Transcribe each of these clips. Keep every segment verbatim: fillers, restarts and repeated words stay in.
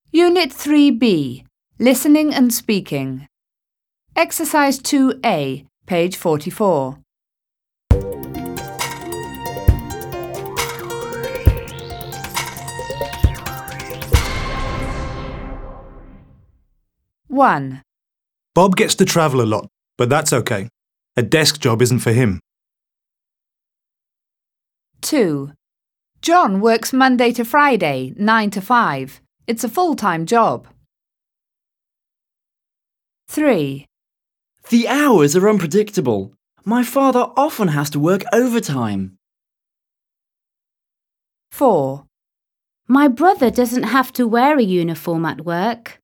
Unit three B, Listening and Speaking. Exercise two A, page forty-four. one. Bob gets to travel a lot, but that's okay. A desk job isn't for him. two. John works Monday to Friday, nine to five. It's a full-time job. three. The hours are unpredictable. My father often has to work overtime. four. My brother doesn't have to wear a uniform at work.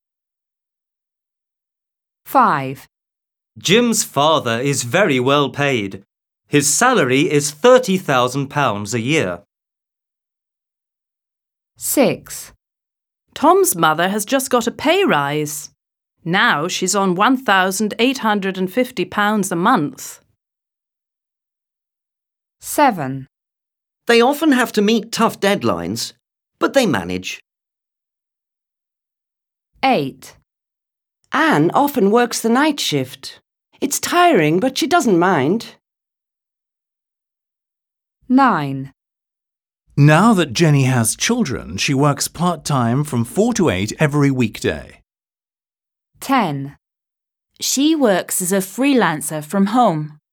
five. Jim's father is very well paid. His salary is thirty thousand pounds a year. six. Tom's mother has just got a pay rise. Now she's on one thousand eight hundred fifty pounds a month. seven. They often have to meet tough deadlines, but they manage. eight. Anne often works the night shift. It's tiring, but she doesn't mind. nine. Now that Jenny has children, she works part-time from four to eight every weekday. ten. She works as a freelancer from home.